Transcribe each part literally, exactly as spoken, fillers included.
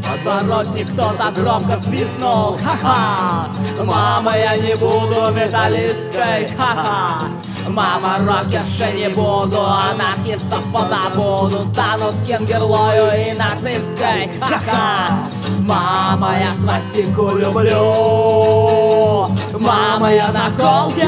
Подворотник кто-то громко свистнул. Ха-ха! Мама, я не буду металлисткой. Ха-ха! Мама, рокершей не буду, анархистов позабуду, стану скингерлою и нацисткой. Ха-ха! Мама, я свастику люблю. Мама, я наколки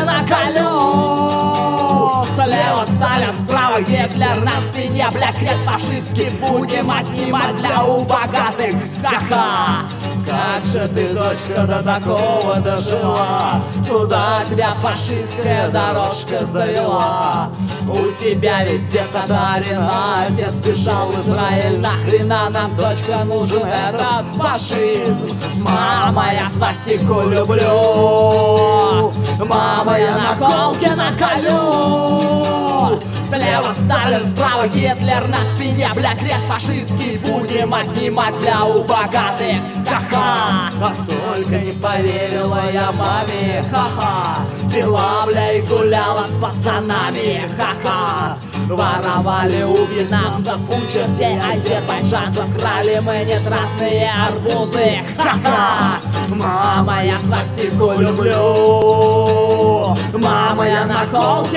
наколю. Слева Сталин, справа Гитлер, на спине, бля, крест фашистский будем отнимать для у богатых. Ха-ха! Как же ты, дочка, до такого дожила? Куда тебя фашистская дорожка завела? У тебя ведь дед татарин, а отец бежал в Израиль. Нахрена нам, дочка, нужен этот фашизм? Мама, я свастику люблю. Мама, я наколки наколю. Слева Сталин, справа Гитлер, на спине, бля, крест фашистский будем отнимать для у богатых. Ха-ха! А только не поверила я маме. Ха-ха! Пила, бля, и гуляла с пацанами. Ха-ха! Воровали у вьетнамцев, у чертей азербайджанцев, крали мы нитратные арбузы. Ха-ха! Мама, я свастику люблю. Мама, я наколки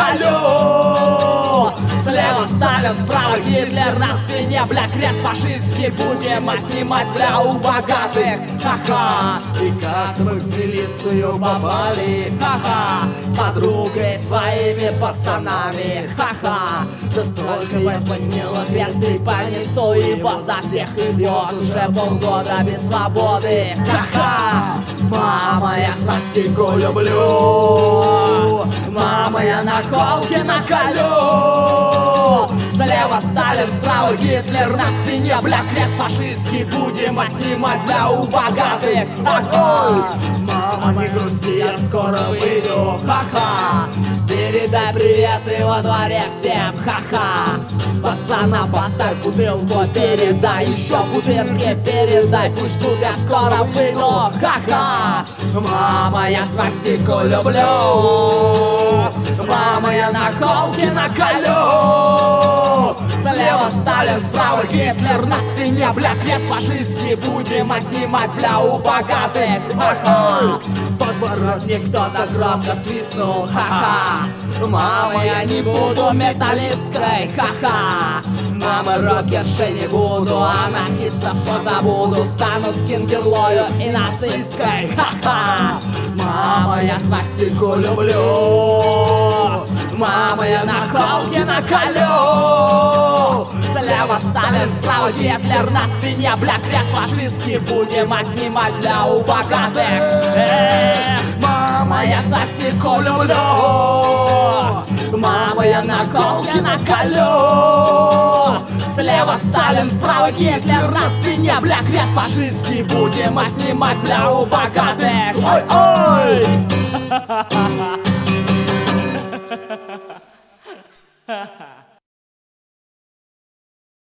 наколю. Слева Сталин, справа Гитлер, на спине, бля, крест фашистский будем отнимать для у богатых. Ха-ха! И как мы в милицию попали? Ха-ха! С подругой, своими пацанами. Ха-ха! Да только бы подняла крест и понесу его, за всех идет уже полгода без свободы. Ха-ха! Мама, я свастику люблю. Мама, я наколки наколю. Слева Сталин, справа Гитлер, на спине, бля, крест фашистский будем отнимать для у богатых. Ха-ха! Мама, не грусти, я скоро выйду. Ха-ха! Передай привет и во дворе всем. Ха-ха! Пацана, поставь бутылку, передай еще бутылки, передай, пусть ждут, я скоро выйду. Ха-ха! Мама, я свастику люблю. Мама, я наколки наколю. Слева Сталин, справа Гитлер, на спине, бля, крест фашистский будем отнимать для у богатых. Ха-ха! Подворотник кто-то громко свистнул. Ха-ха! Мама, я не буду металлисткой. Ха-ха! Мама, рокершей не буду, анархистов позабуду, стану скингерлою и нацисткой. Ха-ха! Мама, я свастику люблю. Мама, я наколки наколю. Слева Сталин, справа Гитлер, на спине, бля, крест фашистский будем отнимать для у богатых. Эх, мама, я свастику люблю. Мама, я наколки наколю. Слева Сталин, справа Гитлер, на спине, бля, крест фашистский будем отнимать для у богатых. Ой-ой!